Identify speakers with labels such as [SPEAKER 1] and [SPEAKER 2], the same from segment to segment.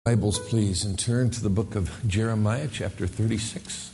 [SPEAKER 1] Bibles, please, and turn to the book of Jeremiah, chapter 36.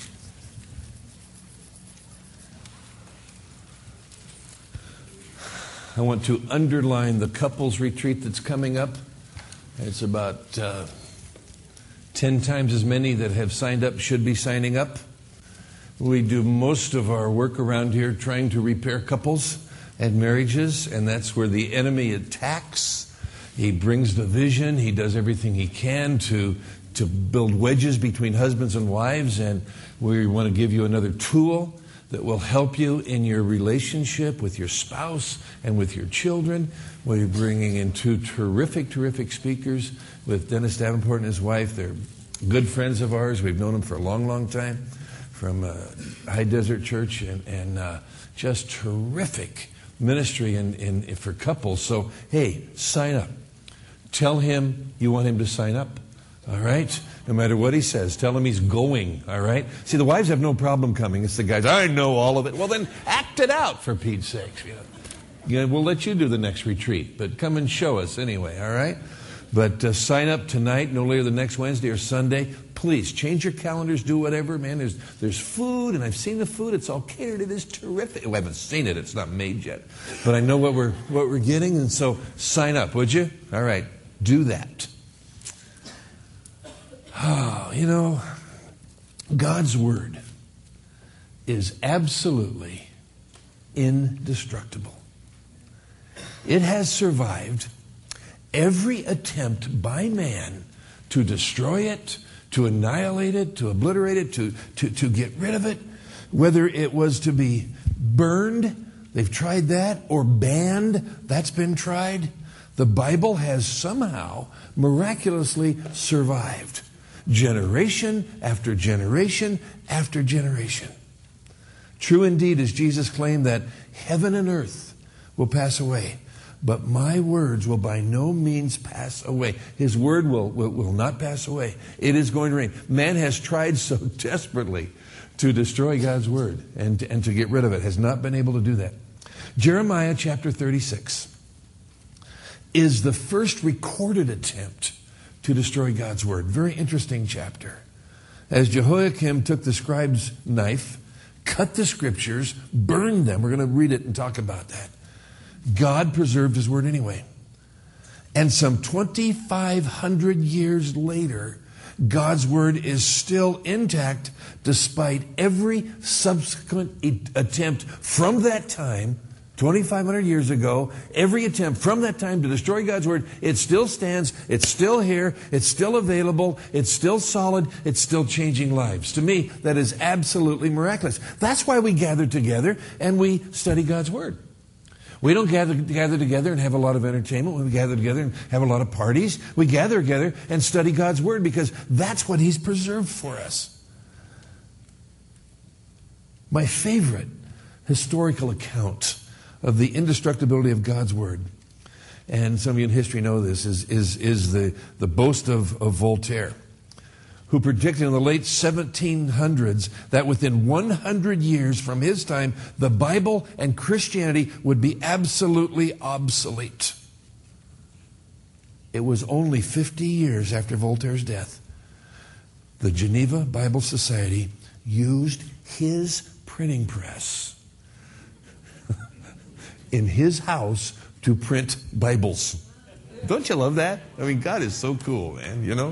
[SPEAKER 1] I want to underline the couples retreat that's coming up. It's about 10 times as many that have signed up should be signing up. We do most of our work around here trying to repair couples and marriages, and that's where the enemy attacks. He brings division. He does everything he can to build wedges between husbands and wives. And we want to give you another tool that will help you in your relationship with your spouse and with your children. We're bringing in two terrific speakers with Dennis Davenport and his wife. They're good friends of ours. We've known them for a long time from High Desert Church and just terrific ministry for couples. So, hey, sign up. Tell him you want him to sign up, all right? No matter what he says, tell him he's going, all right? See, the wives have no problem coming. It's the guys, I know all of it. Well, then act it out, for Pete's sakes. We'll let you do the next retreat, but come and show us anyway, all right? But sign up tonight, no later than next Wednesday or Sunday. Please, change your calendars, do whatever, man. There's food, and I've seen the food. It's all catered. It is terrific. We haven't seen it. It's not made yet. But I know what we're getting, and so sign up, would you? All right. Do that. Oh, God's Word is absolutely indestructible. It has survived every attempt by man to destroy it, to annihilate it, to obliterate it, to get rid of it, whether it was to be burned, they've tried that, or banned, that's been tried. The Bible has somehow miraculously survived generation after generation after generation. True indeed, as Jesus claimed, that heaven and earth will pass away, but my words will by no means pass away. His word will not pass away. It is going to reign. Man has tried so desperately to destroy God's word and to get rid of it, has not been able to do that. Jeremiah chapter 36 is the first recorded attempt to destroy God's word. Very interesting chapter. As Jehoiakim took the scribe's knife, cut the scriptures, burned them. We're going to read it and talk about that. God preserved his word anyway. And some 2,500 years later, God's word is still intact despite every subsequent attempt from that time, 2,500 years ago, every attempt from that time to destroy God's word, it still stands, it's still here, it's still available, it's still solid, it's still changing lives. To me, that is absolutely miraculous. That's why we gather together and we study God's word. We don't gather together and have a lot of entertainment. We gather together and have a lot of parties. We gather together and study God's word because that's what he's preserved for us. My favorite historical account of the indestructibility of God's word, and some of you in history know this, is the boast of Voltaire, who predicted in the late 1700s that within 100 years from his time, the Bible and Christianity would be absolutely obsolete. It was only 50 years after Voltaire's death, the Geneva Bible Society used his printing press in his house to print Bibles. Don't you love that? I mean, God is so cool, man,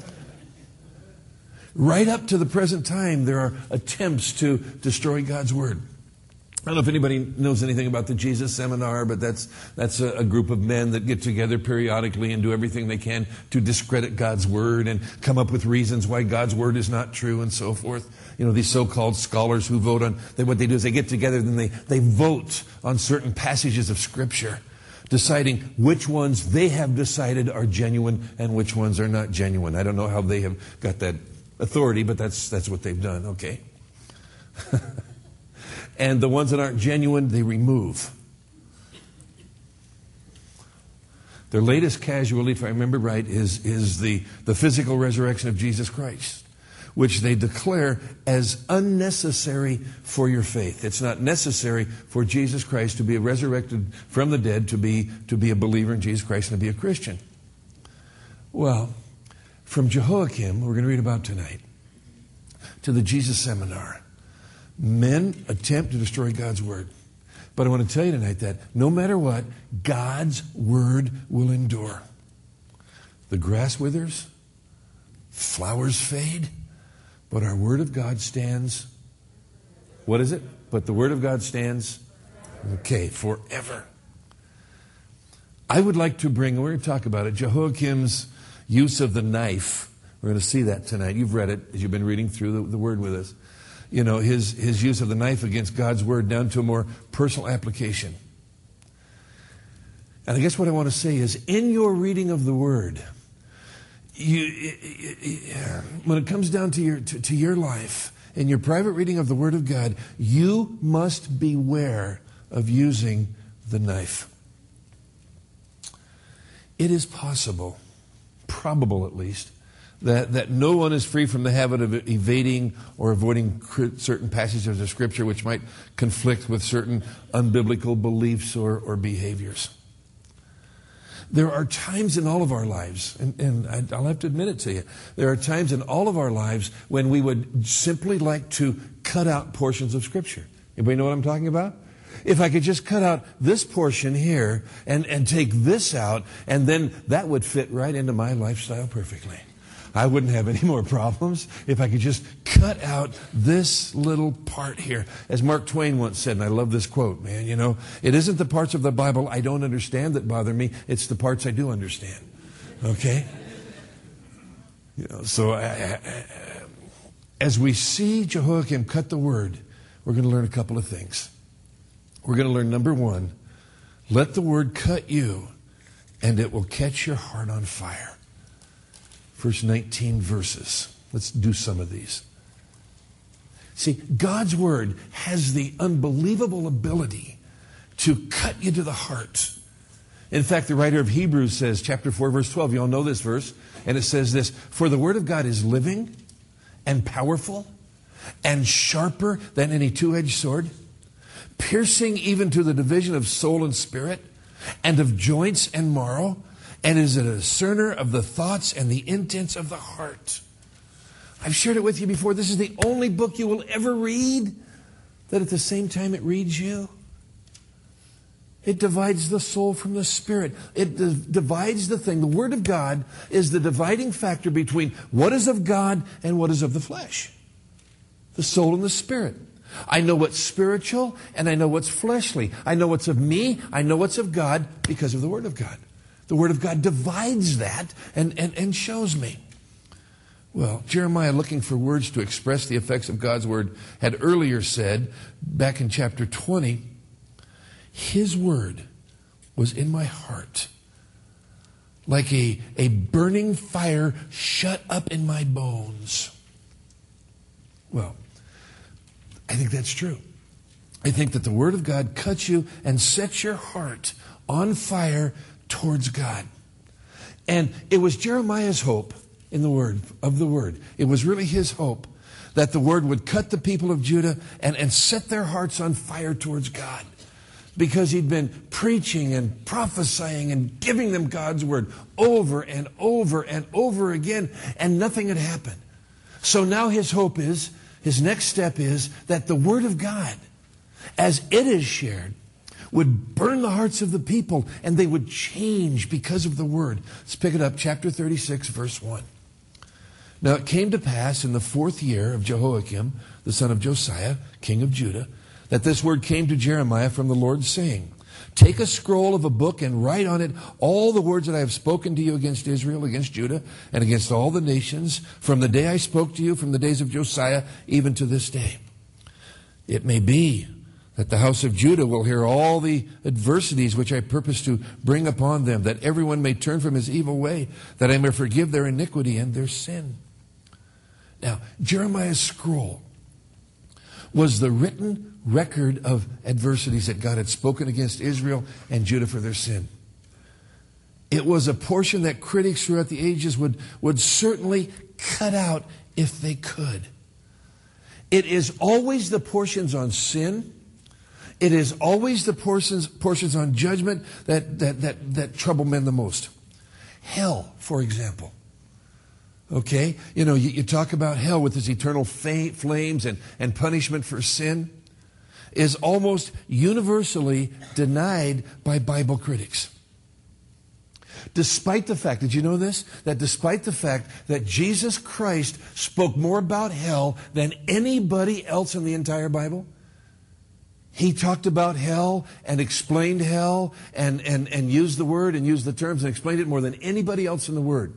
[SPEAKER 1] Right up to the present time, there are attempts to destroy God's word. I don't know if anybody knows anything about the Jesus Seminar, but that's a group of men that get together periodically and do everything they can to discredit God's word and come up with reasons why God's word is not true and so forth. These so-called scholars who vote on, what they do is they get together and they vote on certain passages of Scripture, deciding which ones they have decided are genuine and which ones are not genuine. I don't know how they have got that authority, but that's what they've done, okay? And the ones that aren't genuine, they remove. Their latest casualty, if I remember right, is the physical resurrection of Jesus Christ, which they declare as unnecessary for your faith. It's not necessary for Jesus Christ to be resurrected from the dead to be a believer in Jesus Christ and to be a Christian. Well, from Jehoiakim, we're going to read about tonight, to the Jesus Seminar. Men attempt to destroy God's Word. But I want to tell you tonight that no matter what, God's Word will endure. The grass withers, flowers fade, but our Word of God stands. What is it? But the Word of God stands, okay, forever. I would like to bring, we're going to talk about it, Jehoiakim's use of the knife. We're going to see that tonight. You've read it as you've been reading through the Word with us. You know, his use of the knife against God's Word down to a more personal application. And I guess what I want to say is, in your reading of the Word, when it comes down to your life, in your private reading of the Word of God, you must beware of using the knife. It is possible, probable at least, that no one is free from the habit of evading or avoiding certain passages of Scripture which might conflict with certain unbiblical beliefs or behaviors. There are times in all of our lives, and I'll have to admit it to you, there are times in all of our lives when we would simply like to cut out portions of Scripture. Anybody know what I'm talking about? If I could just cut out this portion here and take this out, and then that would fit right into my lifestyle perfectly. I wouldn't have any more problems if I could just cut out this little part here. As Mark Twain once said, and I love this quote, man, you know, it isn't the parts of the Bible I don't understand that bother me, it's the parts I do understand. Okay? You know, so as we see Jehoiakim cut the Word, we're going to learn a couple of things. We're going to learn, number one, let the Word cut you, and it will catch your heart on fire. First 19 verses. Let's do some of these. See, God's Word has the unbelievable ability to cut you to the heart. In fact, the writer of Hebrews says, chapter 4, verse 12, you all know this verse, and it says this, "For the Word of God is living and powerful and sharper than any two-edged sword, piercing even to the division of soul and spirit, and of joints and marrow, and is a discerner of the thoughts and the intents of the heart." I've shared it with you before. This is the only book you will ever read that at the same time it reads you. It divides the soul from the spirit. It divides the thing. The Word of God is the dividing factor between what is of God and what is of the flesh. The soul and the spirit. I know what's spiritual and I know what's fleshly. I know what's of me. I know what's of God because of the Word of God. The Word of God divides that and shows me. Well, Jeremiah, looking for words to express the effects of God's Word, had earlier said, back in chapter 20, His Word was in my heart like a burning fire shut up in my bones. Well, I think that's true. I think that the Word of God cuts you and sets your heart on fire towards God. And it was Jeremiah's hope in the Word, of the Word. It was really his hope that the Word would cut the people of Judah and set their hearts on fire towards God. Because he'd been preaching and prophesying and giving them God's Word over and over and over again, and nothing had happened. So now his hope is, his next step is that the Word of God, as it is shared, would burn the hearts of the people, and they would change because of the Word. Let's pick it up, chapter 36, verse 1. "Now it came to pass in the 4th year of Jehoiakim, the son of Josiah, king of Judah, that this word came to Jeremiah from the Lord, saying, Take a scroll of a book and write on it all the words that I have spoken to you against Israel, against Judah, and against all the nations, from the day I spoke to you, from the days of Josiah, even to this day. It may be that the house of Judah will hear all the adversities which I purpose to bring upon them, that everyone may turn from his evil way, that I may forgive their iniquity and their sin." Now, Jeremiah's scroll was the written record of adversities that God had spoken against Israel and Judah for their sin. It was a portion that critics throughout the ages would certainly cut out if they could. It is always the portions on sin. It is always the portions on judgment that trouble men the most. Hell, for example. Okay? You talk about hell with its eternal flames and punishment for sin is almost universally denied by Bible critics. Despite the fact, did you know this? That despite the fact that Jesus Christ spoke more about hell than anybody else in the entire Bible, He talked about hell and explained hell and used the word and used the terms and explained it more than anybody else in the Word.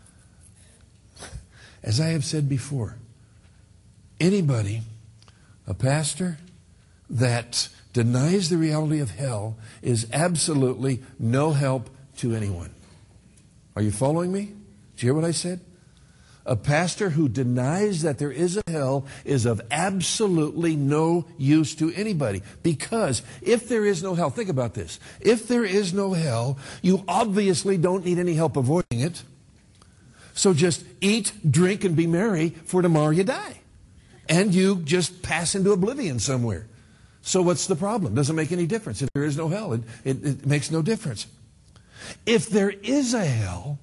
[SPEAKER 1] As I have said before, anybody, a pastor, that denies the reality of hell is absolutely no help to anyone. Are you following me? Did you hear what I said? A pastor who denies that there is a hell is of absolutely no use to anybody. Because if there is no hell, think about this. If there is no hell, you obviously don't need any help avoiding it. So just eat, drink, and be merry, for tomorrow you die. And you just pass into oblivion somewhere. So what's the problem? Doesn't make any difference. If there is no hell, it makes no difference. If there is a hell,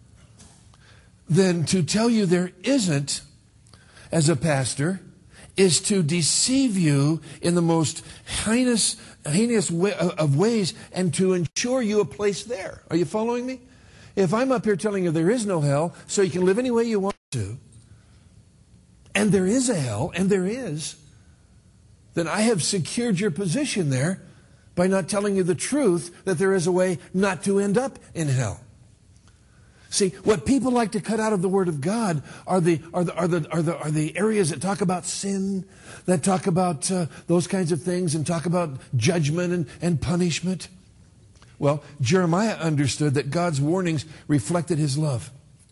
[SPEAKER 1] then to tell you there isn't, as a pastor, is to deceive you in the most heinous way of ways and to ensure you a place there. Are you following me? If I'm up here telling you there is no hell, so you can live any way you want to, and there is a hell, and there is, then I have secured your position there by not telling you the truth that there is a way not to end up in hell. See, what people like to cut out of the Word of God are the areas that talk about sin, that talk about those kinds of things, and talk about judgment and punishment. Well, Jeremiah understood that God's warnings reflected His love.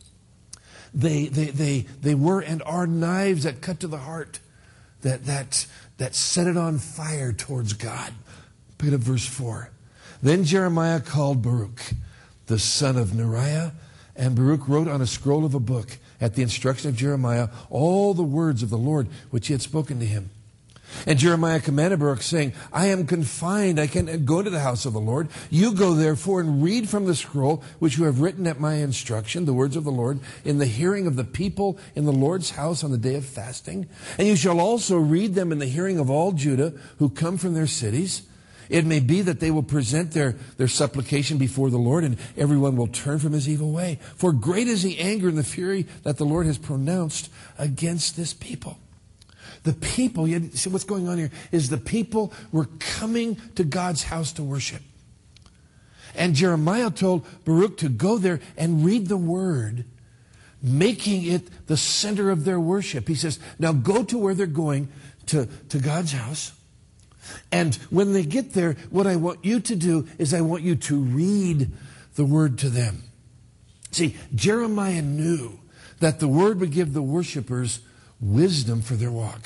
[SPEAKER 1] They were and are knives that cut to the heart, that set it on fire towards God. Look at verse 4. Then Jeremiah called Baruch, the son of Neriah, and Baruch wrote on a scroll of a book, at the instruction of Jeremiah, all the words of the Lord which He had spoken to him. And Jeremiah commanded Baruch, saying, I am confined, I cannot go to the house of the Lord. You go therefore and read from the scroll which you have written at my instruction, the words of the Lord, in the hearing of the people in the Lord's house on the day of fasting. And you shall also read them in the hearing of all Judah who come from their cities. It may be that they will present their supplication before the Lord, and everyone will turn from his evil way. For great is the anger and the fury that the Lord has pronounced against this people. The people, you see what's going on here, is the people were coming to God's house to worship. And Jeremiah told Baruch to go there and read the Word, making it the center of their worship. He says, now go to where they're going, to God's house. And when they get there, what I want you to do is I want you to read the Word to them. See, Jeremiah knew that the Word would give the worshipers wisdom for their walk.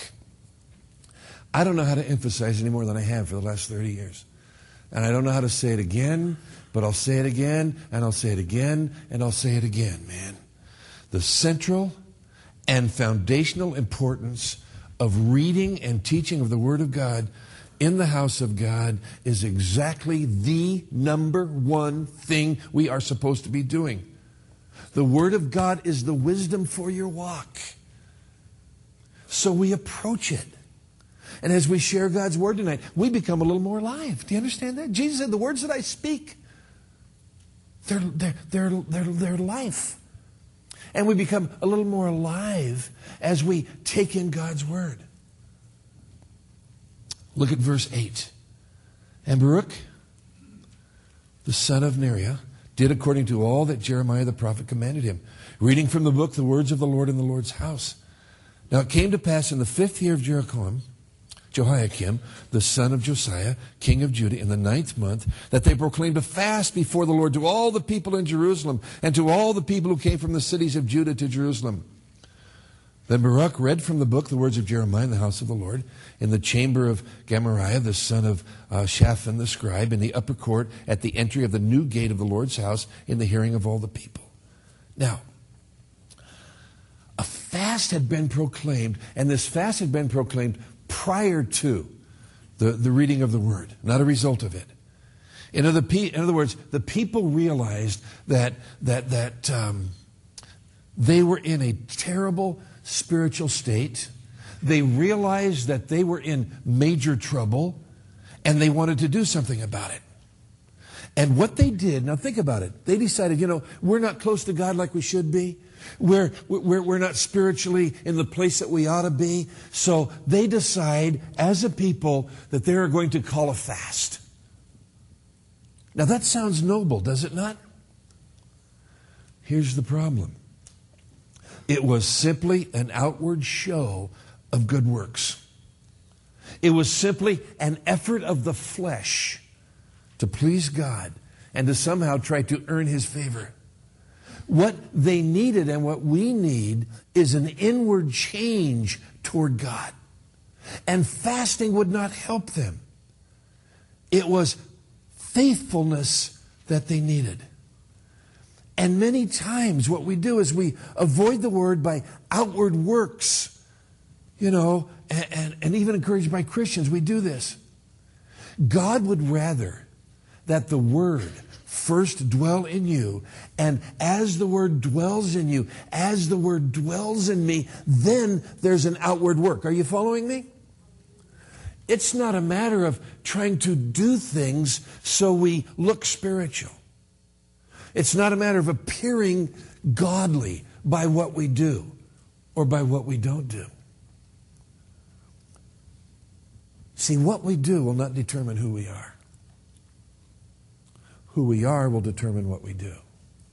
[SPEAKER 1] I don't know how to emphasize any more than I have for the last 30 years. And I don't know how to say it again, but I'll say it again, and I'll say it again, and I'll say it again, man. The central and foundational importance of reading and teaching of the Word of God in the house of God is exactly the number one thing we are supposed to be doing. The Word of God is the wisdom for your walk. So we approach it. And as we share God's Word tonight, we become a little more alive. Do you understand that? Jesus said, the words that I speak, they're life. And we become a little more alive as we take in God's Word. Look at verse 8. And Baruch, the son of Neriah, did according to all that Jeremiah the prophet commanded him, reading from the book the words of the Lord in the Lord's house. Now it came to pass in the 5th year of Jehoiakim, the son of Josiah, king of Judah, in the 9th month, that they proclaimed a fast before the Lord to all the people in Jerusalem and to all the people who came from the cities of Judah to Jerusalem. Then Baruch read from the book the words of Jeremiah in the house of the Lord, in the chamber of Gemariah, the son of Shaphan the scribe, in the upper court at the entry of the new gate of the Lord's house, in the hearing of all the people. Now, a fast had been proclaimed, and this fast had been proclaimed prior to the reading of the Word, not a result of it. In other words, the people realized that They were in a terrible spiritual state. They realized that they were in major trouble, and they wanted to do something about it. And what they did, now think about it, they decided, we're not close to God like we should be. We're not spiritually in the place that we ought to be. So they decide as a people that they are going to call a fast. Now that sounds noble, does it not? Here's the problem. It was simply an outward show of good works. It was simply an effort of the flesh to please God and to somehow try to earn His favor. What they needed and what we need is an inward change toward God. And fasting would not help them. It was faithfulness that they needed. And many times what we do is we avoid the word by outward works, and even encouraged by Christians, we do this. God would rather that the word first dwell in you, and as the word dwells in you, as the word dwells in me, then there's an outward work. Are you following me? It's not a matter of trying to do things so we look spiritual. It's not a matter of appearing godly by what we do or by what we don't do. See, what we do will not determine who we are. Who we are will determine what we do.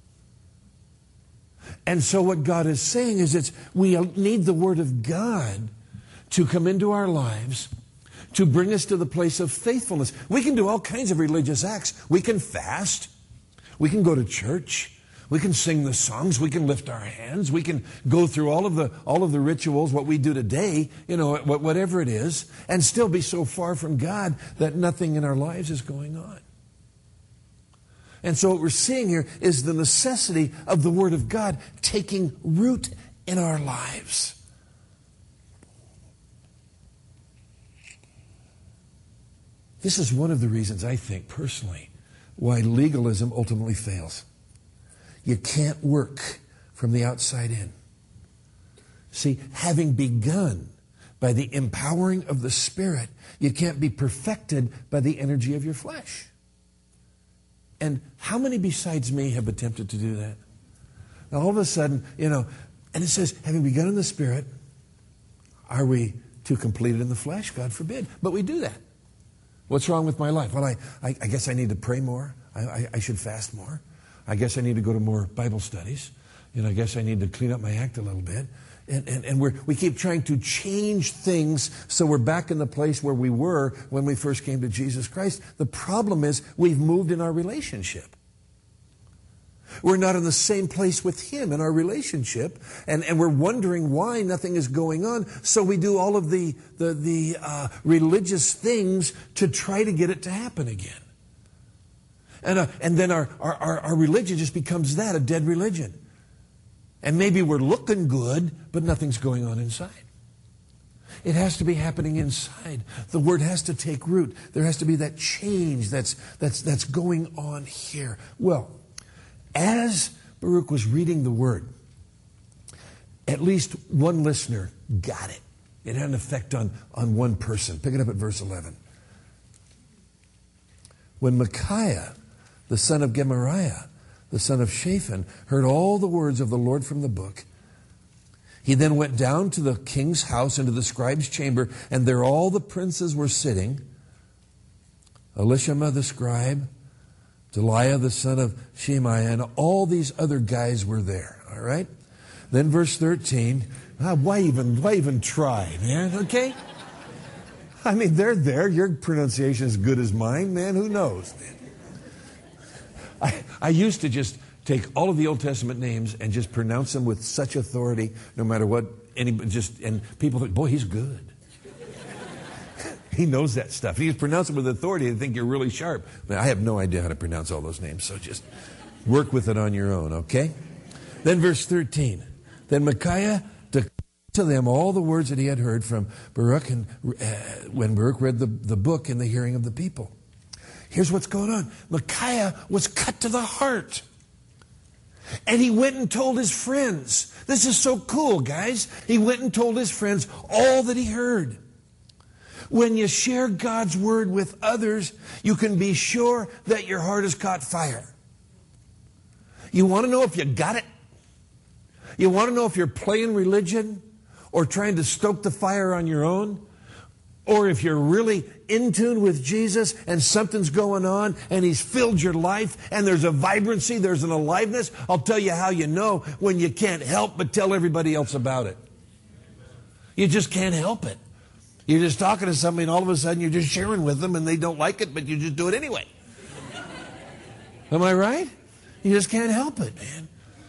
[SPEAKER 1] And so what God is saying is we need the Word of God to come into our lives to bring us to the place of faithfulness. We can do all kinds of religious acts. We can fast. We can go to church. We can sing the songs. We can lift our hands. We can go through all of the rituals, what we do today, whatever it is, and still be so far from God that nothing in our lives is going on. And so what we're seeing here is the necessity of the Word of God taking root in our lives. This is one of the reasons I think, personally, why legalism ultimately fails. You can't work from the outside in. See, having begun by the empowering of the Spirit, you can't be perfected by the energy of your flesh. And how many besides me have attempted to do that? Now all of a sudden, and it says, having begun in the Spirit, are we to complete it in the flesh? God forbid. But we do that. What's wrong with my life? Well, I guess I need to pray more. I should fast more. I guess I need to go to more Bible studies. I guess I need to clean up my act a little bit. And we keep trying to change things so we're back in the place where we were when we first came to Jesus Christ. The problem is we've moved in our relationship. We're not in the same place with Him in our relationship, and we're wondering why nothing is going on. So we do all of the religious things to try to get it to happen again. And then our religion just becomes that, a dead religion. And maybe we're looking good, but nothing's going on inside. It has to be happening inside. The Word has to take root. There has to be that change that's going on here. Well, as Baruch was reading the Word, at least one listener got it. It had an effect on one person. Pick it up at verse 11. When Micaiah, the son of Gemariah, the son of Shaphan, heard all the words of the Lord from the book, he then went down to the king's house into the scribe's chamber, and there all the princes were sitting. Elishama the scribe, Delaiah the son of Shemaiah, and all these other guys were there. All right? Then verse 13, why even try, man? Okay? I mean, they're there. Your pronunciation is as good as mine, man. Who knows, man? I used to just take all of the Old Testament names and just pronounce them with such authority, no matter what anybody and people think, boy, he's good. He knows that stuff. He can pronounce it with authority. They think you're really sharp. But I have no idea how to pronounce all those names, so just work with it on your own, okay? Then verse 13. Then Micaiah declared to them all the words that he had heard from Baruch, and when Baruch read the book in the hearing of the people. Here's what's going on. Micaiah was cut to the heart. And he went and told his friends. This is so cool, guys. He went and told his friends all that he heard. When you share God's word with others, you can be sure that your heart has caught fire. You want to know if you got it? You want to know if you're playing religion or trying to stoke the fire on your own? Or if you're really in tune with Jesus and something's going on and He's filled your life and there's a vibrancy, there's an aliveness, I'll tell you how you know when you can't help but tell everybody else about it. You just can't help it. You're just talking to somebody and all of a sudden you're just sharing with them and they don't like it, but you just do it anyway. Am I right? You just can't help it, man.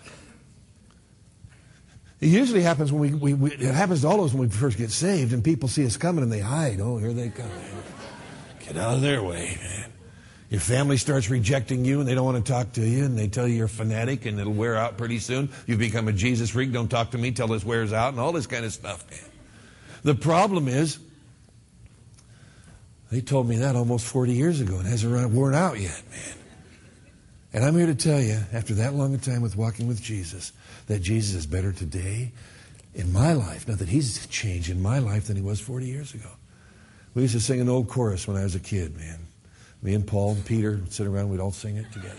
[SPEAKER 1] It usually happens when it happens to all of us when we first get saved and people see us coming and they hide. Oh, here they come. Get out of their way, man. Your family starts rejecting you and they don't want to talk to you and they tell you you're a fanatic and it'll wear out pretty soon. You've become a Jesus freak. Don't talk to me till this wears out and all this kind of stuff, man. The problem is, they told me that almost 40 years ago and it hasn't worn out yet, man. And I'm here to tell you, after that long a time with walking with Jesus, that Jesus is better today in my life. Not that He's changed in my life than He was 40 years ago. We used to sing an old chorus when I was a kid, man. Me and Paul and Peter would sit around, we'd all sing it together.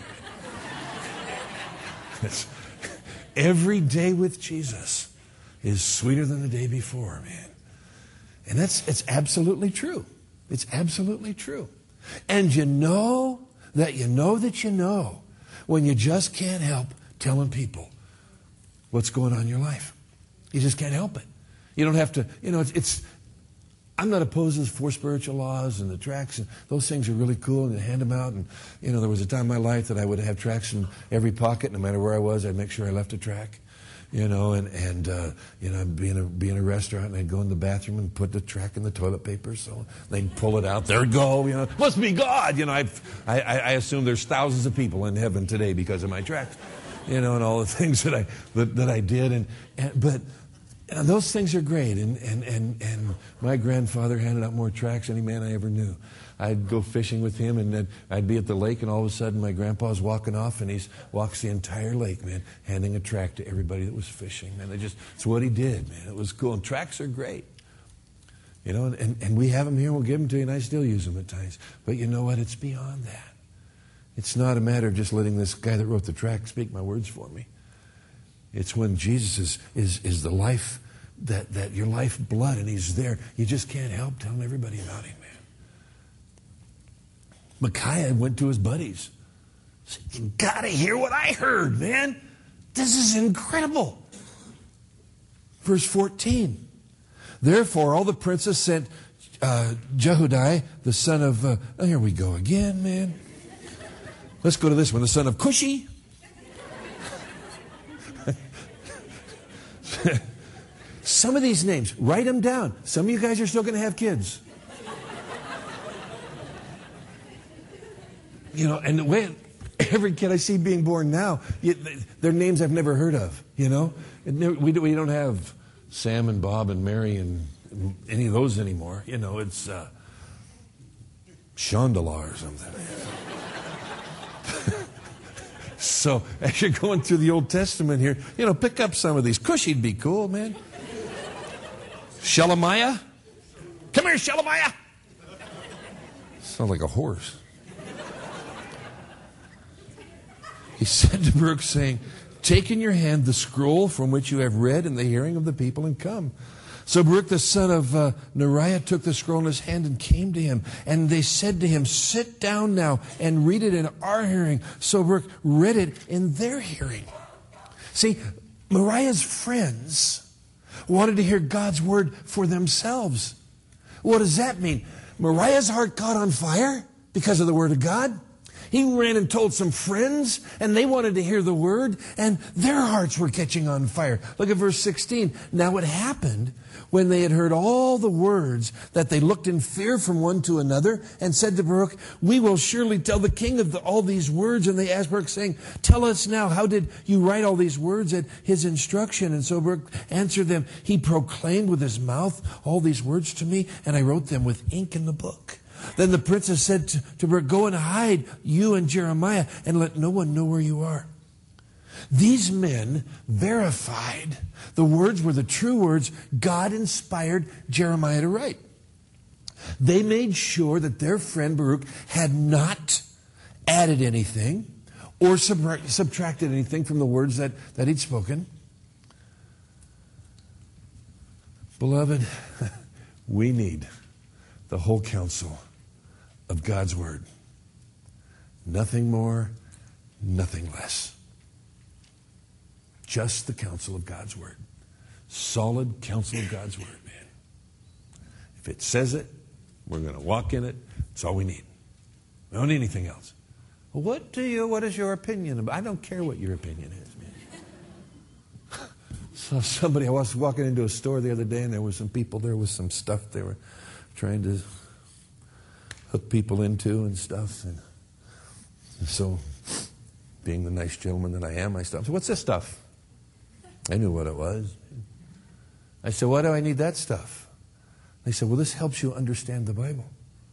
[SPEAKER 1] Every day with Jesus is sweeter than the day before, man. And it's absolutely true. It's absolutely true. And you know that you know that you know when you just can't help telling people what's going on in your life. You just can't help it. You don't have to, I'm not opposed to the 4 spiritual laws and the tracts, and those things are really cool, and you hand them out. And, there was a time in my life that I would have tracts in every pocket, no matter where I was, I'd make sure I left a tract. I'd be in a restaurant and I'd go in the bathroom and put the tract in the toilet paper so they'd pull it out. There'd go, must be God. I assume there's thousands of people in heaven today because of my tract, and all the things that I did. But those things are great. And my grandfather handed out more tracts than any man I ever knew. I'd go fishing with him, and then I'd be at the lake, and all of a sudden my grandpa's walking off, and he walks the entire lake, man, handing a tract to everybody that was fishing. Man, it's what he did, man. It was cool. And tracts are great. And we have them here, and we'll give them to you, and I still use them at times. But you know what? It's beyond that. It's not a matter of just letting this guy that wrote the tract speak my words for me. It's when Jesus is the life, that your life blood, and He's there. You just can't help telling everybody about Him, man. Micaiah went to his buddies. Said, you got to hear what I heard, man. This is incredible. Verse 14. Therefore, all the princes sent Jehudi, the son of... here we go again, man. Let's go to this one. The son of Cushi. Some of these names, write them down. Some of you guys are still going to have kids. And the way every kid I see being born now, they're names I've never heard of, We don't have Sam and Bob and Mary and any of those anymore. It's Chandala or something. So as you're going through the Old Testament here, pick up some of these. Cushy'd be cool, man. Shelemiah. Come here, Shelemiah. Sounds like a horse. He said to Baruch, saying, take in your hand the scroll from which you have read in the hearing of the people and come. So Baruch the son of Neriah took the scroll in his hand and came to him. And they said to him, sit down now and read it in our hearing. So Baruch read it in their hearing. See, Moriah's friends wanted to hear God's word for themselves. What does that mean? Moriah's heart caught on fire because of the word of God. He ran and told some friends, and they wanted to hear the word, and their hearts were catching on fire. Look at verse 16. Now it happened when they had heard all the words that they looked in fear from one to another and said to Baruch, we will surely tell the king of all these words. And they asked Baruch, saying, tell us now, how did you write all these words at his instruction? And so Baruch answered them, he proclaimed with his mouth all these words to me, and I wrote them with ink in the book. Then the princess said to Baruch, go and hide, you and Jeremiah, and let no one know where you are. These men verified the words were the true words God inspired Jeremiah to write. They made sure that their friend Baruch had not added anything or subtracted anything from the words that he'd spoken. Beloved, we need the whole counsel of God's Word. Nothing more, nothing less. Just the counsel of God's Word. Solid counsel of God's Word, man. If it says it, we're going to walk in it. That's all we need. We don't need anything else. Well, what is your opinion about? I don't care what your opinion is, man. So I was walking into a store the other day, and there were some people there with some stuff they were trying to hook people into and stuff. And so, being the nice gentleman that I am, I stopped. I said, "What's this stuff?" I knew what it was. I said, "Why do I need that stuff?" They said, "Well, this helps you understand the Bible."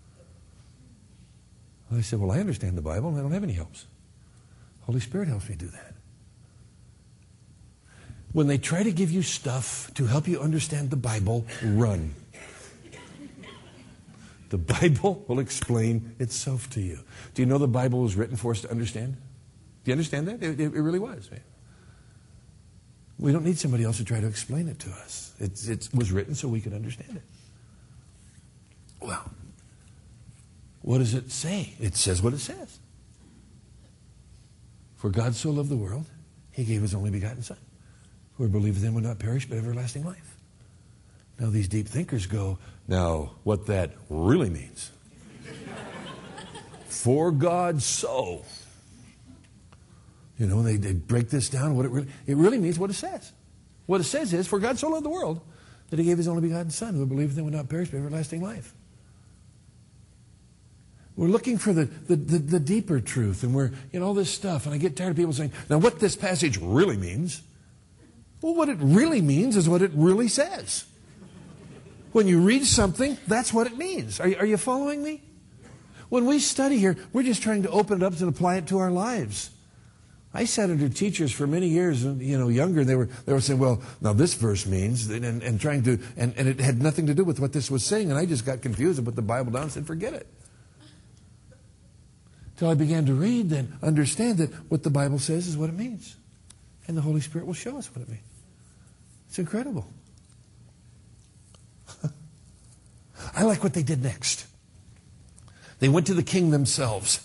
[SPEAKER 1] I said, "Well, I understand the Bible, and I don't have any helps. Holy Spirit helps me do that." When they try to give you stuff to help you understand the Bible, run. The Bible will explain itself to you. Do you know the Bible was written for us to understand? Do you understand that? It really was, man. We don't need somebody else to try to explain it to us. It was written so we could understand it. Well, what does it say? It says what it says. For God so loved the world, He gave His only begotten Son. Whoever believeth in Him will not perish, but have everlasting life. Now these deep thinkers go, now what that really means. For God so. You know, they break this down. What it really means what it says. What it says is, for God so loved the world that He gave His only begotten Son. Whoever believeth in Him will not perish, but have everlasting life. We're looking for the deeper truth, and we're in all this stuff. And I get tired of people saying, now what this passage really means. Well, what it really means is what it really says. When you read something, that's what it means. Are you following me? When we study here, we're just trying to open it up and apply it to our lives. I sat under teachers for many years, younger, and they were saying, well, now this verse means, and trying to, and it had nothing to do with what this was saying, and I just got confused and put the Bible down and said, forget it. Till I began to read and understand that what the Bible says is what it means. And the Holy Spirit will show us what it means. It's incredible. I like what they did next. They went to the king themselves.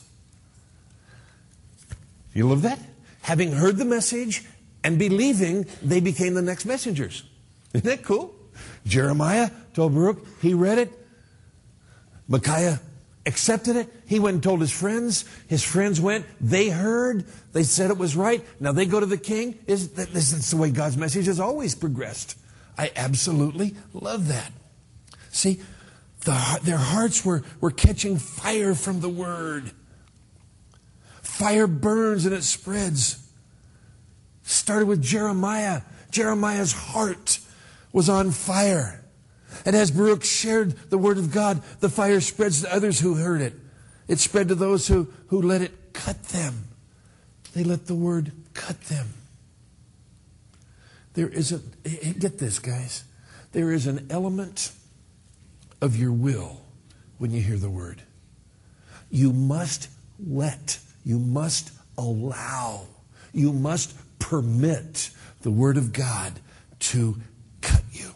[SPEAKER 1] You love that? Having heard the message and believing, they became the next messengers. Isn't that cool? Jeremiah told Baruch, he read it. Micaiah accepted it. He went and told his friends. His friends went. They heard. They said it was right. Now they go to the king. This is the way God's message has always progressed. I absolutely love that. See, their hearts were catching fire from the Word. Fire burns and it spreads. Started with Jeremiah. Jeremiah's heart was on fire. And as Baruch shared the Word of God, the fire spreads to others who heard it. It spread to those who let it cut them. They let the Word cut them. Get this, guys. There is an element of your will when you hear the Word. You must let, you must allow, you must permit the Word of God to cut you.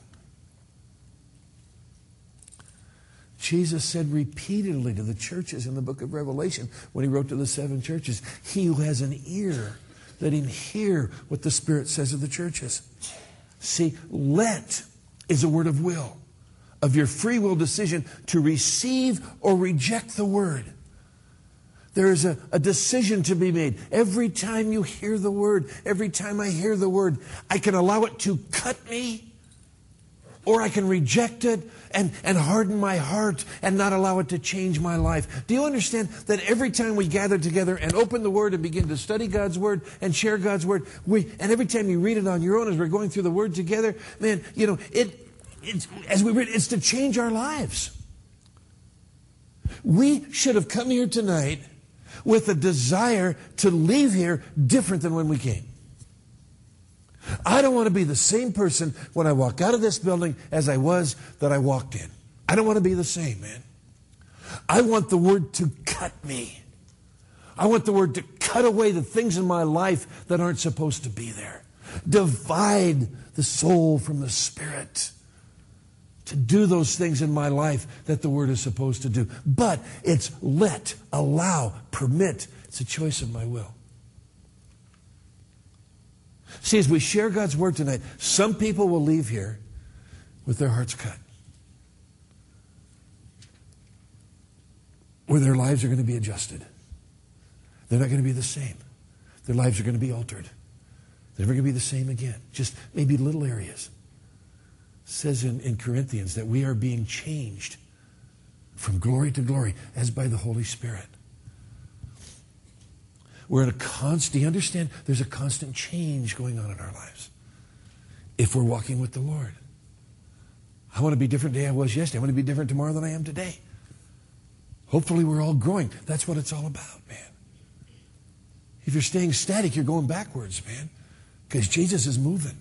[SPEAKER 1] Jesus said repeatedly to the churches in the book of Revelation when He wrote to the 7 churches, he who has an ear, let him hear what the Spirit says to the churches. See, let is a word of will, of your free will decision to receive or reject the Word. There is a decision to be made. Every time you hear the Word, every time I hear the Word, I can allow it to cut me, or I can reject it and harden my heart and not allow it to change my life. Do you understand that every time we gather together and open the Word and begin to study God's Word and share God's Word, and every time you read it on your own as we're going through the Word together, man, as we read, it's to change our lives. We should have come here tonight with a desire to leave here different than when we came. I don't want to be the same person when I walk out of this building as I was that I walked in. I don't want to be the same, man. I want the Word to cut me. I want the Word to cut away the things in my life that aren't supposed to be there. Divide the soul from the spirit. To do those things in my life that the Word is supposed to do. But it's let, allow, permit. It's a choice of my will. See, as we share God's Word tonight, some people will leave here with their hearts cut. Where their lives are going to be adjusted. They're not going to be the same. Their lives are going to be altered. They're never going to be the same again. Just maybe little areas. It says in Corinthians that we are being changed from glory to glory as by the Holy Spirit. We're in a constant, do you understand? There's a constant change going on in our lives if we're walking with the Lord. I want to be different today I was yesterday. I want to be different tomorrow than I am today. Hopefully we're all growing. That's what it's all about, man. If you're staying static, you're going backwards, man, because Jesus is moving.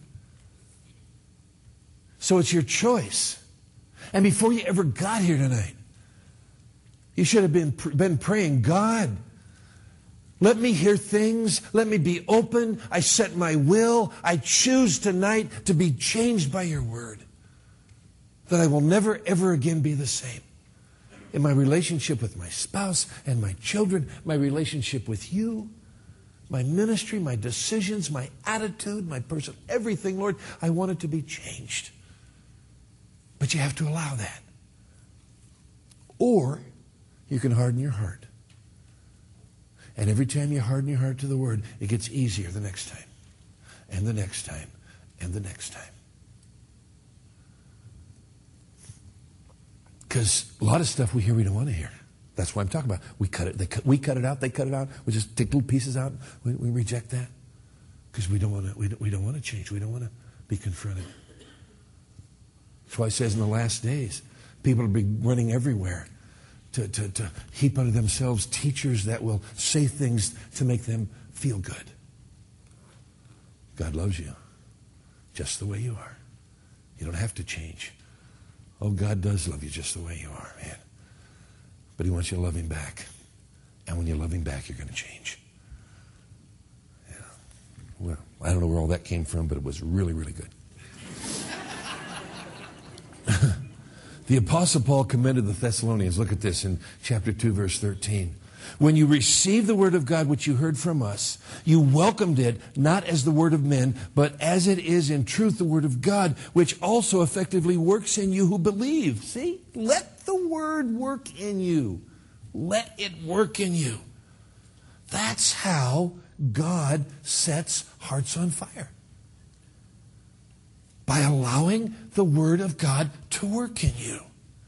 [SPEAKER 1] So it's your choice. And before you ever got here tonight, you should have been praying, God, let me hear things. Let me be open. I set my will. I choose tonight to be changed by your word. That I will never, ever again be the same. In my relationship with my spouse and my children, my relationship with you, my ministry, my decisions, my attitude, my person, everything, Lord, I want it to be changed. But you have to allow that. Or you can harden your heart. And every time you harden your heart to the Word, it gets easier the next time. And the next time. And the next time. Because a lot of stuff we hear we don't want to hear. That's what I'm talking about. We cut it. We cut it out. They cut it out. We just take little pieces out. We reject that because we don't want to. We don't want to change. We don't want to be confronted. That's why it says in the last days, people will be running everywhere to heap unto themselves teachers that will say things to make them feel good. God loves you just the way you are. You don't have to change. Oh, God does love you just the way you are, man. But He wants you to love Him back. And when you love Him back, you're going to change. Yeah. Well, I don't know where all that came from, but it was really, really good. The Apostle Paul commended the Thessalonians. Look at this in chapter 2, verse 13. When you received the word of God, which you heard from us, you welcomed it, not as the word of men, but as it is in truth the word of God, which also effectively works in you who believe. See? Let the word work in you. Let it work in you. That's how God sets hearts on fire. By allowing the word of God to work in you.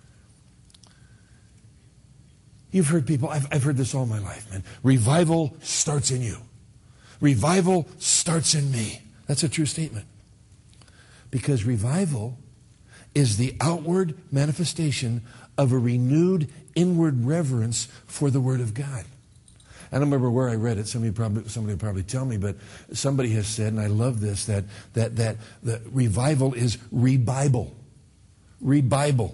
[SPEAKER 1] You've heard people, I've heard this all my life, man. Revival starts in you. Revival starts in me. That's a true statement. Because revival is the outward manifestation of a renewed inward reverence for the Word of God. I don't remember where I read it. Somebody will probably tell me, but somebody has said, and I love this, that the revival is rebible. Rebible.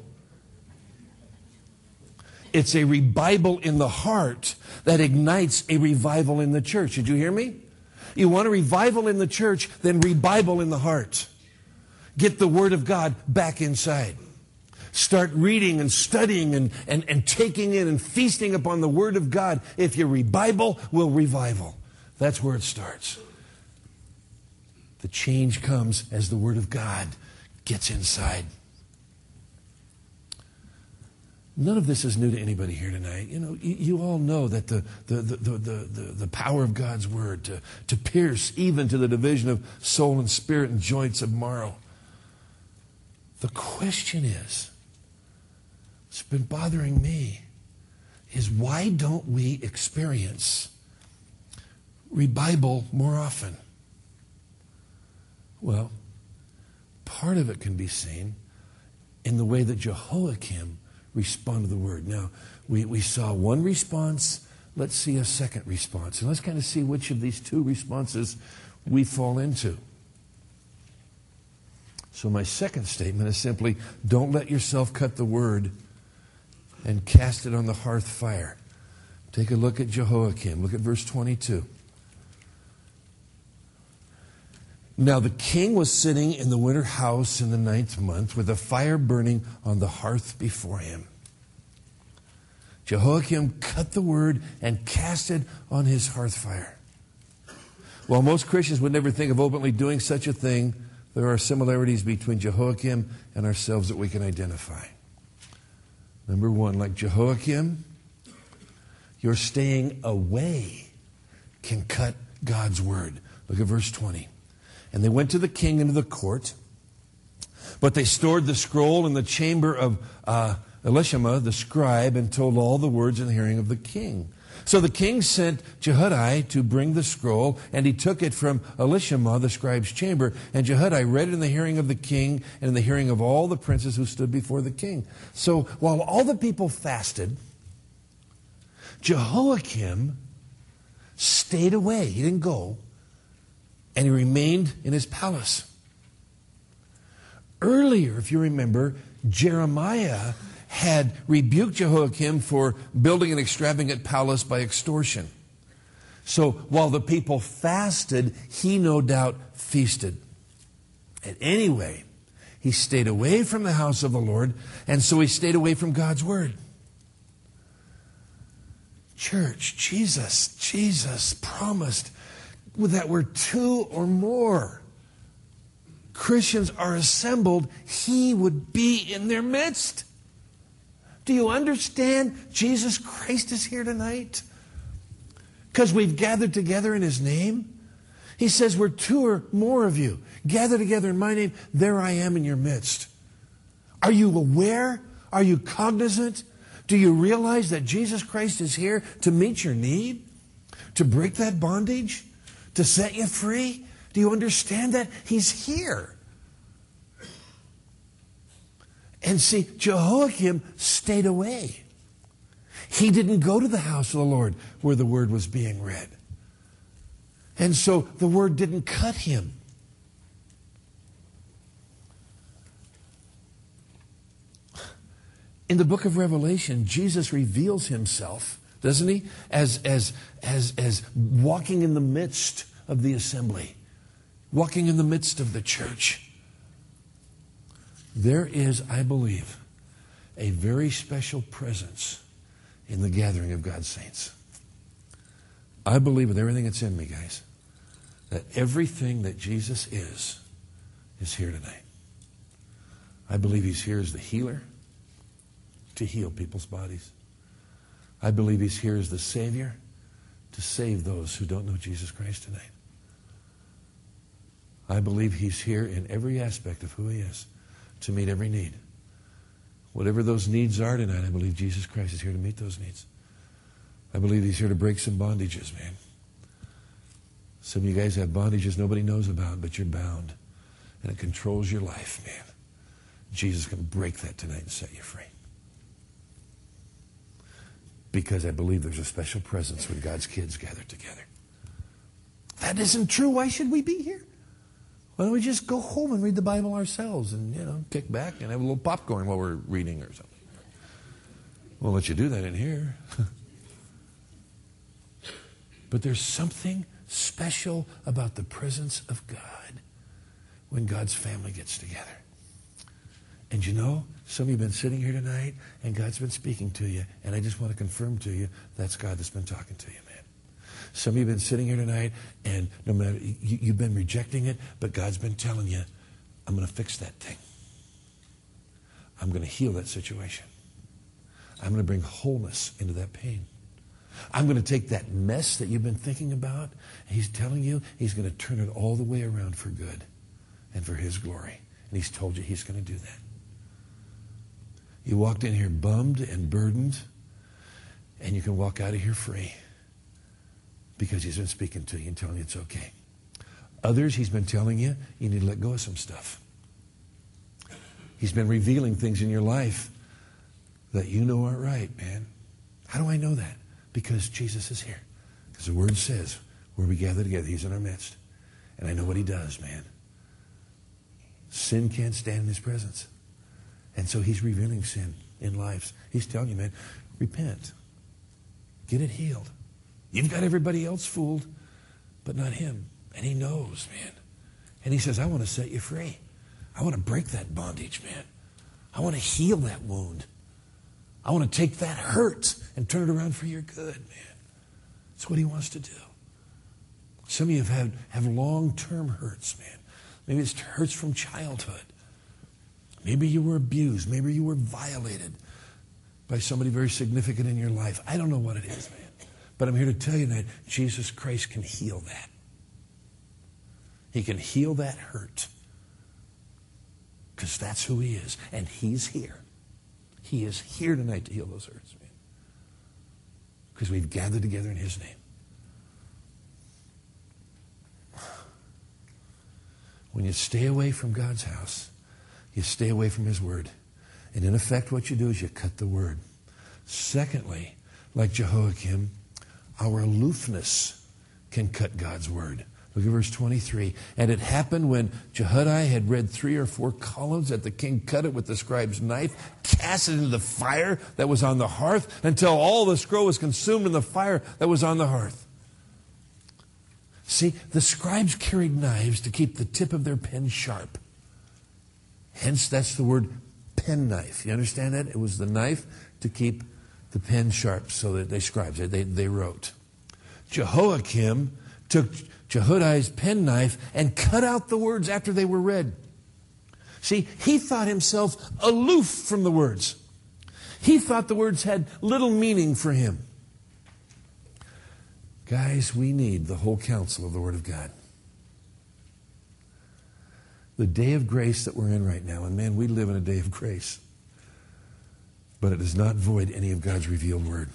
[SPEAKER 1] It's a revival in the heart that ignites a revival in the church. Did you hear me? You want a revival in the church, then revival in the heart. Get the Word of God back inside. Start reading and studying and taking in and feasting upon the Word of God. If you revival, will revival. That's where it starts. The change comes as the Word of God gets inside. None of this is new to anybody here tonight. You know, you all know that the power of God's Word to pierce even to the division of soul and spirit and joints of marrow. The question is, it's been bothering me, is why don't we experience revival more often? Well, part of it can be seen in the way that Jehoiakim responded to the word. Now, we saw one response. Let's see a second response. And let's kind of see which of these two responses we fall into. So my second statement is simply, don't let yourself cut the word and cast it on the hearth fire. Take a look at Jehoiakim. Look at verse 22. Now the king was sitting in the winter house in the 9th month with a fire burning on the hearth before him. Jehoiakim cut the word and cast it on his hearth fire. While most Christians would never think of openly doing such a thing, there are similarities between Jehoiakim and ourselves that we can identify. Number one, like Jehoiakim, your staying away can cut God's word. Look at verse 20. And they went to the king into the court, but they stored the scroll in the chamber of Elishama, the scribe, and told all the words in the hearing of the king. So the king sent Jehudi to bring the scroll, and he took it from Elishama, the scribe's chamber. And Jehudi read it in the hearing of the king and in the hearing of all the princes who stood before the king. So while all the people fasted, Jehoiakim stayed away. He didn't go. And he remained in his palace. Earlier, if you remember, Jeremiah had rebuked Jehoiakim for building an extravagant palace by extortion. So while the people fasted, he no doubt feasted. And anyway, he stayed away from the house of the Lord, and so he stayed away from God's word. Church, Jesus promised that where two or more Christians are assembled, he would be in their midst. Do you understand Jesus Christ is here tonight? Because we've gathered together in his name. He says, where two or more of you gather together in my name, there I am in your midst. Are you aware? Are you cognizant? Do you realize that Jesus Christ is here to meet your need? To break that bondage? To set you free? Do you understand that? He's here. And see, Jehoiakim stayed away. He didn't go to the house of the Lord where the word was being read. And so the word didn't cut him. In the book of Revelation, Jesus reveals himself, doesn't he? As walking in the midst of the assembly. Walking in the midst of the church. There is, I believe, a very special presence in the gathering of God's saints. I believe with everything that's in me, guys, that everything that Jesus is here tonight. I believe he's here as the healer to heal people's bodies. I believe he's here as the Savior to save those who don't know Jesus Christ tonight. I believe he's here in every aspect of who he is to meet every need. Whatever those needs are tonight, I believe Jesus Christ is here to meet those needs. I believe he's here to break some bondages, man. Some of you guys have bondages nobody knows about, but you're bound. And it controls your life, man. Jesus can break that tonight and set you free. Because I believe there's a special presence when God's kids gather together. If that isn't true, why should we be here? Why don't we just go home and read the Bible ourselves and, kick back and have a little popcorn while we're reading or something? We'll let you do that in here. But there's something special about the presence of God when God's family gets together. And some of you have been sitting here tonight and God's been speaking to you, and I just want to confirm to you that's God that's been talking to you, man. Some of you have been sitting here tonight and no matter you've been rejecting it, but God's been telling you, I'm going to fix that thing. I'm going to heal that situation. I'm going to bring wholeness into that pain. I'm going to take that mess that you've been thinking about, and he's telling you he's going to turn it all the way around for good and for his glory. And he's told you he's going to do that. You walked in here bummed and burdened, and you can walk out of here free because he's been speaking to you and telling you it's okay. Others, he's been telling you need to let go of some stuff. He's been revealing things in your life that you know aren't right, man. How do I know that? Because Jesus is here. Because the Word says, where we gather together, he's in our midst. And I know what he does, man. Sin can't stand in his presence. And so he's revealing sin in lives. He's telling you, man, repent. Get it healed. You've got everybody else fooled, but not him. And he knows, man. And he says, I want to set you free. I want to break that bondage, man. I want to heal that wound. I want to take that hurt and turn it around for your good, man. That's what he wants to do. Some of you have long-term hurts, man. Maybe it's hurts from childhood. Maybe you were abused. Maybe you were violated by somebody very significant in your life. I don't know what it is, man. But I'm here to tell you that Jesus Christ can heal that. He can heal that hurt. Because that's who he is. And he's here. He is here tonight to heal those hurts, man. Because we've gathered together in his name. When you stay away from God's house, you stay away from his word. And in effect, what you do is you cut the word. Secondly, like Jehoiakim, our aloofness can cut God's word. Look at verse 23. And it happened when Jehudi had read 3 or 4 columns that the king cut it with the scribe's knife, cast it into the fire that was on the hearth, until all the scroll was consumed in the fire that was on the hearth. See, the scribes carried knives to keep the tip of their pen sharp. Hence, that's the word penknife. You understand that? It was the knife to keep the pen sharp so that they scribes, they wrote. Jehoiakim took Jehudi's penknife and cut out the words after they were read. See, he thought himself aloof from the words. He thought the words had little meaning for him. Guys, we need the whole counsel of the Word of God. The day of grace that we're in right now, and man, we live in a day of grace, but it does not void any of God's revealed Word.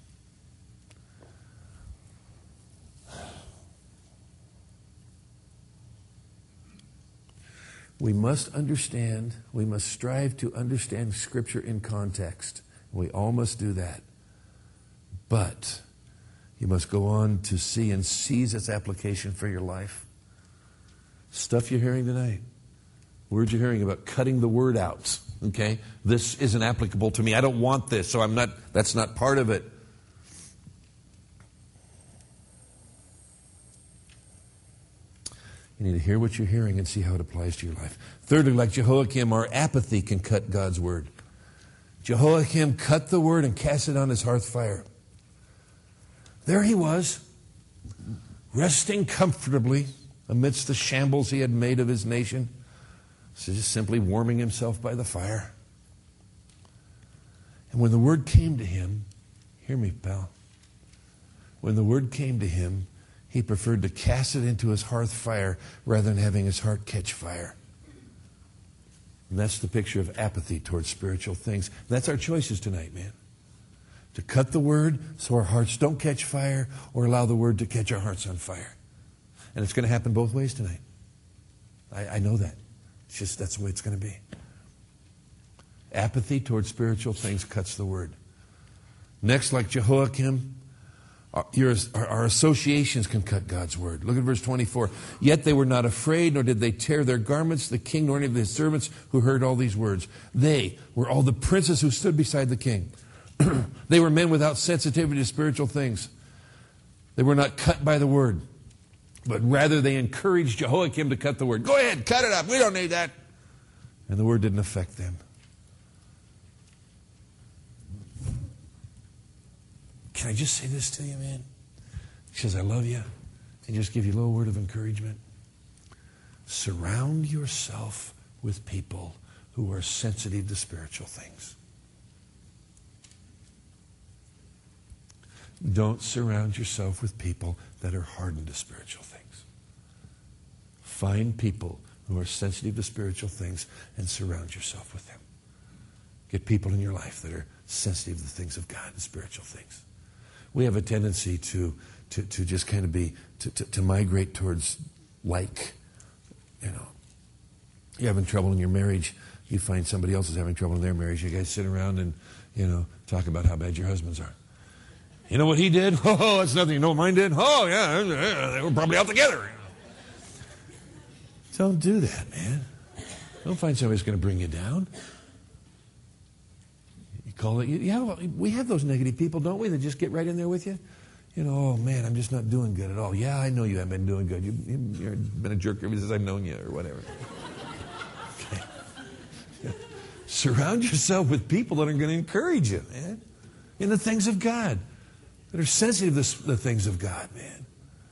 [SPEAKER 1] We must understand, we must strive to understand Scripture in context. We all must do that. But you must go on to see and seize its application for your life. Stuff you're hearing tonight. Words you're hearing about cutting the word out. Okay? This isn't applicable to me. I don't want this, so that's not part of it. You need to hear what you're hearing and see how it applies to your life. Thirdly, like Jehoiakim, our apathy can cut God's word. Jehoiakim cut the word and cast it on his hearth fire. There he was, resting comfortably amidst the shambles he had made of his nation. So just simply warming himself by the fire. And when the word came to him, hear me, pal. When the word came to him, he preferred to cast it into his hearth fire rather than having his heart catch fire. And that's the picture of apathy towards spiritual things. And that's our choices tonight, man. To cut the word so our hearts don't catch fire, or allow the word to catch our hearts on fire. And it's going to happen both ways tonight. I know that. It's just that's the way it's going to be. Apathy towards spiritual things cuts the word. Next, like Jehoiakim, our associations can cut God's word. Look at verse 24. Yet they were not afraid, nor did they tear their garments, the king nor any of his servants who heard all these words. They were all the princes who stood beside the king. They were men without sensitivity to spiritual things. They were not cut by the word, but rather they encouraged Jehoiakim to cut the word. Go ahead, cut it up. We don't need that. And the word didn't affect them. Can I just say this to you, man? He says, I love you. And just give you a little word of encouragement. Surround yourself with people who are sensitive to spiritual things. Don't surround yourself with people that are hardened to spiritual things. Find people who are sensitive to spiritual things and surround yourself with them. Get people in your life that are sensitive to the things of God and spiritual things. We have a tendency to just kind of be, to migrate towards like, you're having trouble in your marriage, you find somebody else is having trouble in their marriage. You guys sit around and, talk about how bad your husbands are. You know what he did? Oh, that's nothing. You know what mine did? Oh, yeah, they were probably out together. Don't do that, man. Don't find somebody who's going to bring you down. You call it. We have those negative people, don't we? That just get right in there with you. You know, oh man, I'm just not doing good at all. Yeah, I know you haven't been doing good. You've been a jerk ever since I've known you, or whatever. Okay. Surround yourself with people that are going to encourage you, man, in the things of God, that are sensitive to the things of God, man.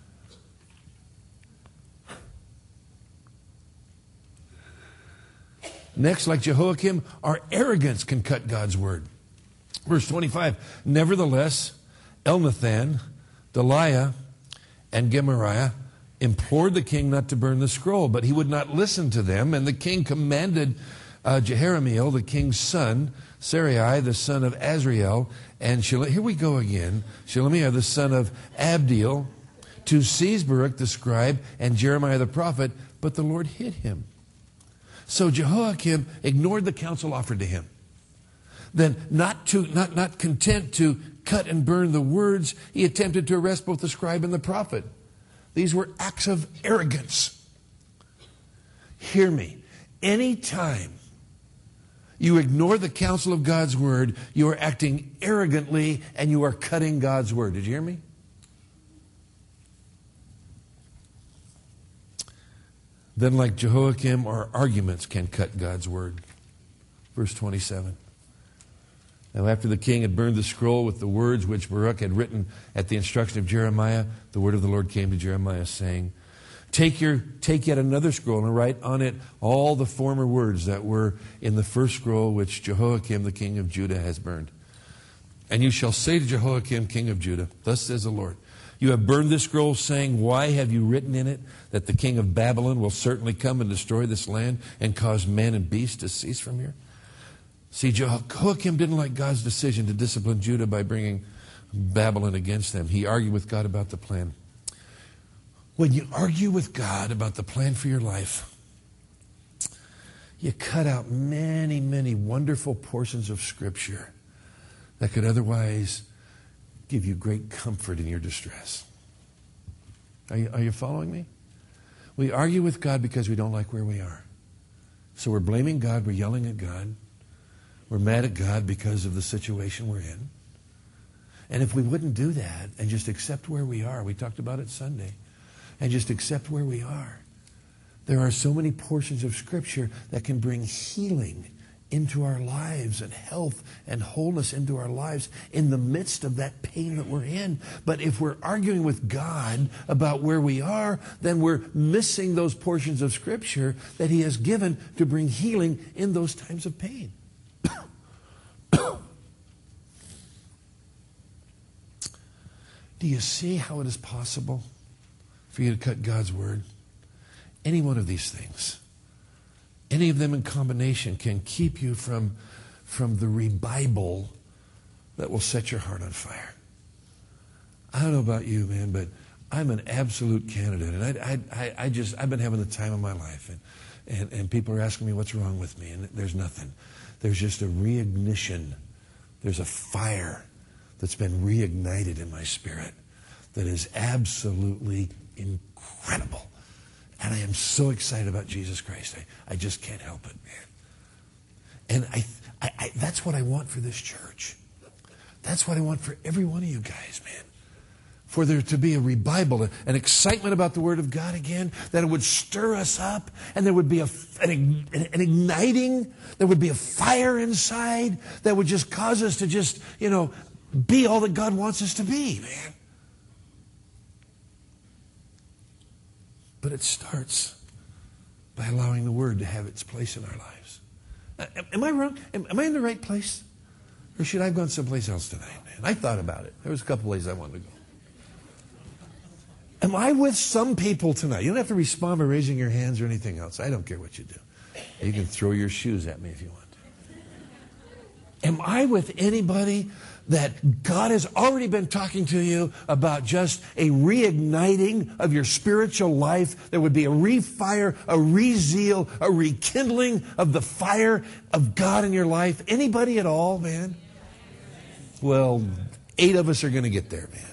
[SPEAKER 1] Next, like Jehoiakim, our arrogance can cut God's word. Verse 25, nevertheless, Elnathan, Delaiah, and Gemariah implored the king not to burn the scroll, but he would not listen to them. And the king commanded Jerahmeel, the king's son, Sarai, the son of Azriel, and here we go again, Shelemiah, the son of Abdiel, to seize Baruch the scribe and Jeremiah the prophet, but the Lord hid him. So Jehoiakim ignored the counsel offered to him. Then, not content to cut and burn the words, he attempted to arrest both the scribe and the prophet. These were acts of arrogance. Hear me. Anytime you ignore the counsel of God's word, you are acting arrogantly and you are cutting God's word. Did you hear me? Then, like Jehoiakim, our arguments can cut God's word. Verse 27. Now, after the king had burned the scroll with the words which Baruch had written at the instruction of Jeremiah, the word of the Lord came to Jeremiah, saying, Take yet another scroll and write on it all the former words that were in the first scroll which Jehoiakim, the king of Judah, has burned. And you shall say to Jehoiakim, king of Judah, Thus says the Lord, You have burned this scroll, saying, Why have you written in it that the king of Babylon will certainly come and destroy this land and cause man and beast to cease from here? See, Jehoiakim didn't like God's decision to discipline Judah by bringing Babylon against them. He argued with God about the plan. When you argue with God about the plan for your life, you cut out many, many wonderful portions of Scripture that could otherwise give you great comfort in your distress. Are you following me? We argue with God because we don't like where we are. So we're blaming God, we're yelling at God. We're mad at God because of the situation we're in. And if we wouldn't do that and just accept where we are, we talked about it Sunday, and just accept where we are, there are so many portions of Scripture that can bring healing into our lives and health and wholeness into our lives in the midst of that pain that we're in. But if we're arguing with God about where we are, then we're missing those portions of Scripture that He has given to bring healing in those times of pain. Do you see how it is possible for you to cut God's word? Any one of these things, any of them in combination, can keep you from the revival that will set your heart on fire. I don't know about you, man, but I'm an absolute candidate, and I've been having the time of my life, and people are asking me what's wrong with me, and there's nothing. There's just a reignition. There's a fire that's been reignited in my spirit that is absolutely incredible. And I am so excited about Jesus Christ. I just can't help it, man. And I that's what I want for this church. That's what I want for every one of you guys, man. For there to be a revival, an excitement about the Word of God again, that it would stir us up, and there would be an igniting, there would be a fire inside that would just cause us to just, be all that God wants us to be, man. But it starts by allowing the Word to have its place in our lives. Am I wrong? Am I in the right place? Or should I have gone someplace else tonight, man? I thought about it. There was a couple places I wanted to go. Am I with some people tonight? You don't have to respond by raising your hands or anything else. I don't care what you do. You can throw your shoes at me if you want. Am I with anybody that God has already been talking to you about just a reigniting of your spiritual life? There would be a refire, a rezeal, a rekindling of the fire of God in your life. Anybody at all, man? Well, 8 of us are going to get there, man.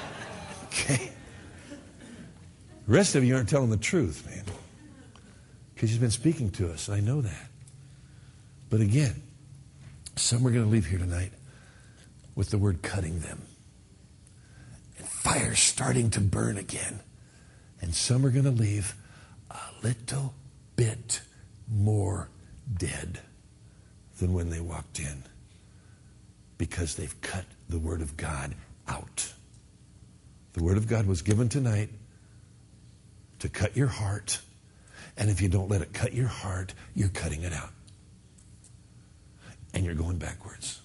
[SPEAKER 1] Okay. The rest of you aren't telling the truth, man. Because he's been speaking to us, and I know that. But again, some are going to leave here tonight with the word cutting them. And fire starting to burn again. And some are going to leave a little bit more dead than when they walked in. Because they've cut the Word of God out. The Word of God was given tonight to cut your heart. And if you don't let it cut your heart, you're cutting it out. And you're going backwards.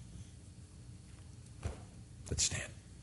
[SPEAKER 1] Let's stand.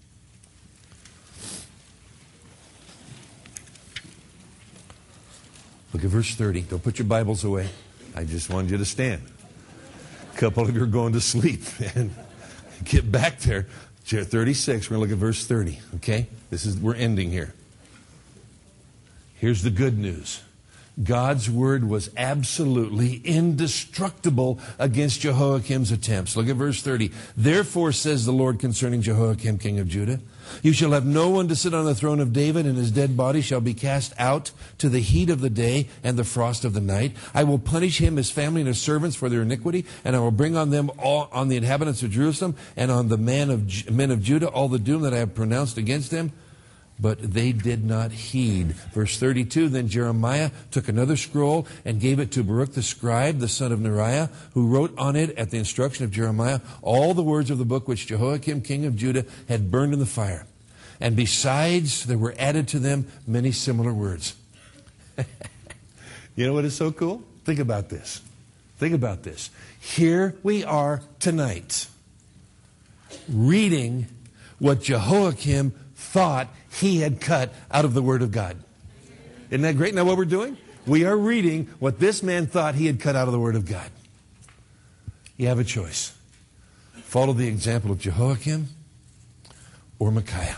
[SPEAKER 1] Look at verse 30. Don't put your Bibles away. I just wanted you to stand. A couple of you are going to sleep. And get back there. 36. We're going to look at verse 30. Okay? We're ending here. Here's the good news. God's word was absolutely indestructible against Jehoiakim's attempts. Look at verse 30. Therefore says the Lord concerning Jehoiakim, king of Judah, you shall have no one to sit on the throne of David, and his dead body shall be cast out to the heat of the day and the frost of the night. I will punish him, his family, and his servants for their iniquity, and I will bring on them all, on the inhabitants of Jerusalem, and on the men of Judah, all the doom that I have pronounced against them. But they did not heed. Verse 32, then Jeremiah took another scroll and gave it to Baruch the scribe, the son of Neriah, who wrote on it at the instruction of Jeremiah all the words of the book which Jehoiakim, king of Judah, had burned in the fire. And besides, there were added to them many similar words. You know what is so cool? Think about this. Think about this. Here we are tonight, reading what Jehoiakim thought he had cut out of the Word of God. Isn't that great? Now what we're doing? We are reading what this man thought he had cut out of the Word of God. You have a choice. Follow the example of Jehoiakim or Micaiah.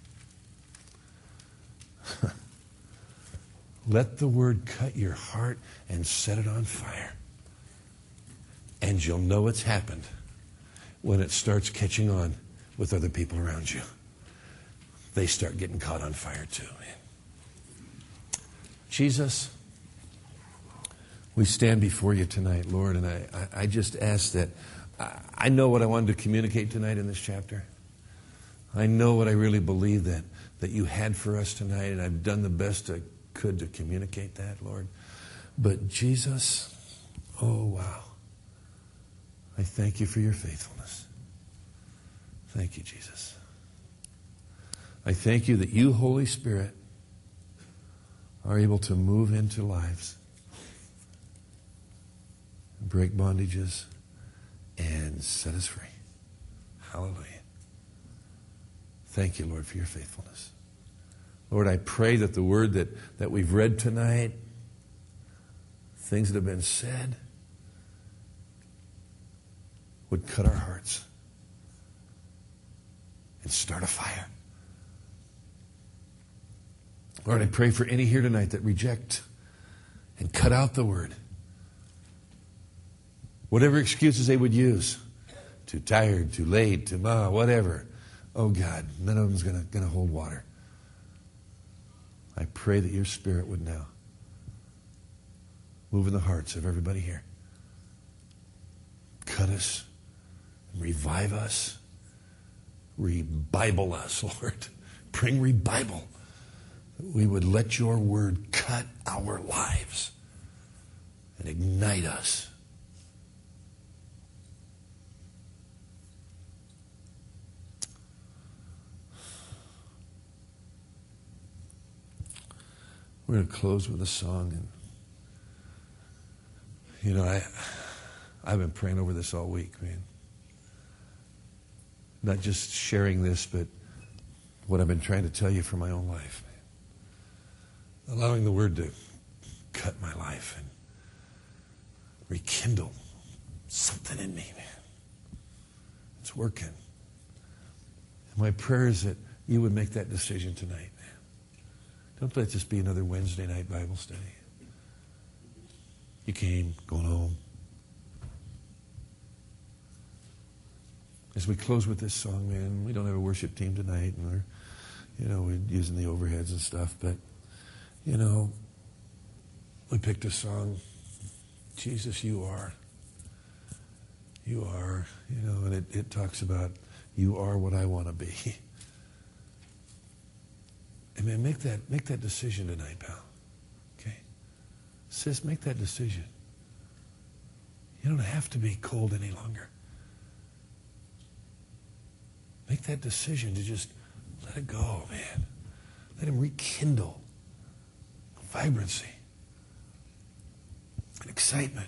[SPEAKER 1] Let the Word cut your heart and set it on fire. And you'll know it's happened when it starts catching on with other people around you. They start getting caught on fire too. Jesus, we stand before you tonight, Lord, and I just ask that I know what I wanted to communicate tonight in this chapter. I know what I really believe that you had for us tonight, and I've done the best I could to communicate that, Lord. But Jesus, oh wow, I thank you for your faithfulness. Thank you, Jesus. I thank you that you, Holy Spirit, are able to move into lives, break bondages, and set us free. Hallelujah. Thank you, Lord, for your faithfulness. Lord, I pray that the word that we've read tonight, things that have been said, would cut our hearts and start a fire. Lord, I pray for any here tonight that reject and cut out the word. Whatever excuses they would use. Too tired, too late, too whatever. Oh God, none of them's going to hold water. I pray that your Spirit would now move in the hearts of everybody here. Cut us, revive us, rebible us, Lord. Bring revival. We would let your word cut our lives and ignite us. We're going to close with a song. And you know, I've been praying over this all week, man. Not just sharing this, but what I've been trying to tell you for my own life. Allowing the word to cut my life and rekindle something in me, man. It's working. And my prayer is that you would make that decision tonight, man. Don't let this be another Wednesday night Bible study. You came, going home. As we close with this song, man, we don't have a worship team tonight, and we're using the overheads and stuff, but We picked a song, Jesus, you are. You are, and it talks about you are what I want to be. And man, make that decision tonight, pal. Okay? Sis, make that decision. You don't have to be cold any longer. Make that decision to just let it go, man. Let him rekindle vibrancy and excitement.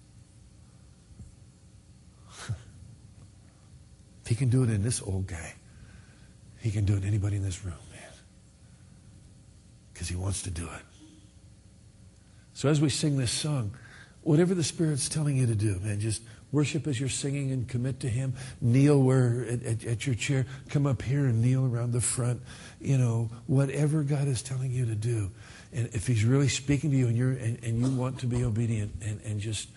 [SPEAKER 1] If he can do it in this old guy, he can do it in anybody in this room, man. Because he wants to do it. So as we sing this song, whatever the Spirit's telling you to do, man, just worship as you're singing and commit to him. Kneel where at your chair. Come up here and kneel around the front. Whatever God is telling you to do. And if he's really speaking to you and you want to be obedient and just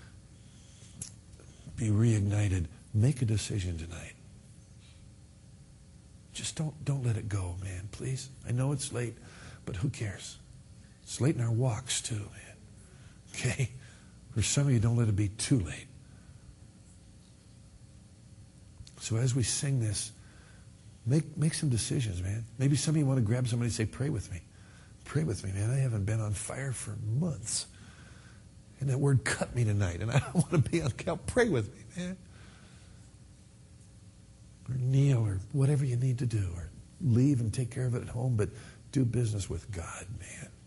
[SPEAKER 1] be reignited, make a decision tonight. Just don't let it go, man, please. I know it's late, but who cares? It's late in our walks too, man. Okay? For some of you, don't let it be too late. So as we sing this, make some decisions, man. Maybe some of you want to grab somebody and say, pray with me. Pray with me, man. I haven't been on fire for months. And that word cut me tonight, and I don't want to be on count. Pray with me, man. Or kneel, or whatever you need to do, or leave and take care of it at home, but do business with God, man.